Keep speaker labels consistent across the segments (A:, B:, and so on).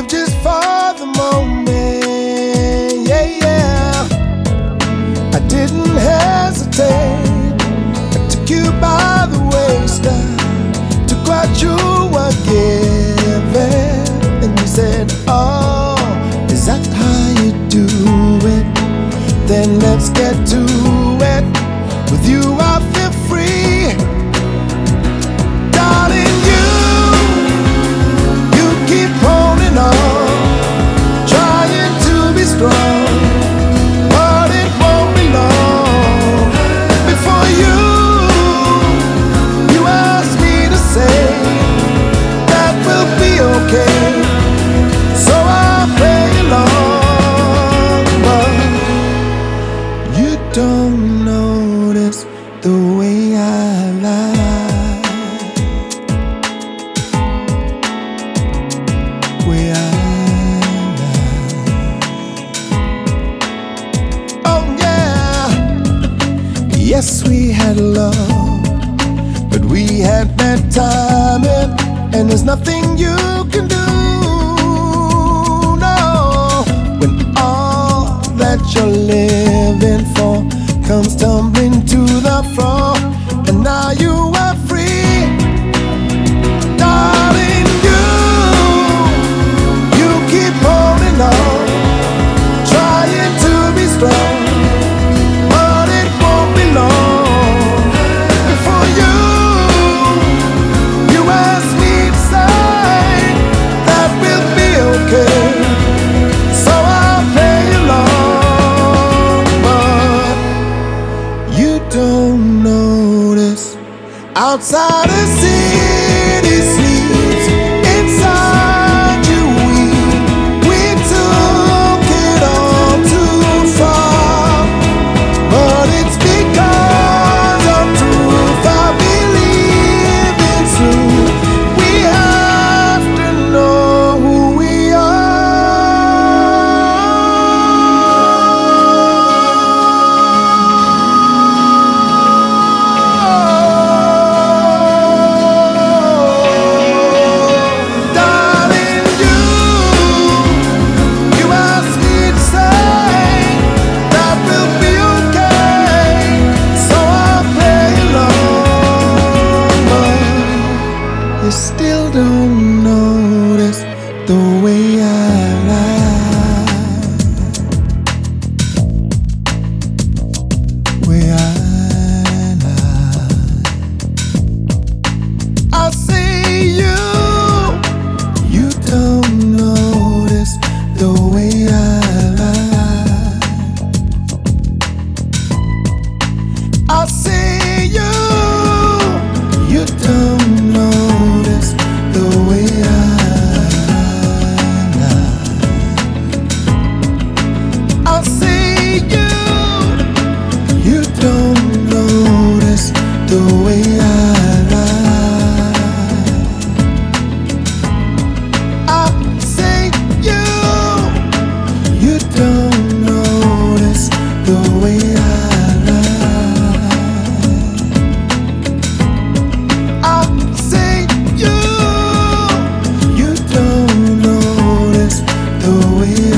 A: live just for the moment. Yeah, yeah. I didn't hesitate. I took you by the waist. I took what you were given, and you said, "Oh, is that how you do it? Then let's get to it. With you, I feel free, darling. You keep holding on, trying to be strong, but it won't be long before you ask me to say that we'll be okay. So I'll play along, but you don't notice the way I lie, way I lie. Oh yeah, yes we had love, but we had bad timing, and there's nothing you can do. No, when all that you're living for comes tumbling to the floor, and now you are free, darling. You keep holding on, trying to be strong, but it won't be long before you ask me to say that we'll be okay. So I'll play along, but you don't notice. Outside the city sleeps, inside you we took it all too far, but it's because of truth I believe in soon. We have to know who we Darling, you asked me to say that we'll be okay, so I'll play along, but you still don't notice the way I lie, way I lie. I say you don't notice the way I lie. I say you don't notice the way I lie. I say you don't notice the way I lie. I say you don't notice the way I lie. I say you don't notice the way I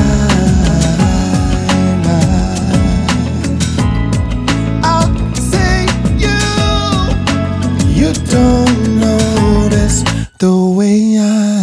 A: lie. I say you don't notice the way I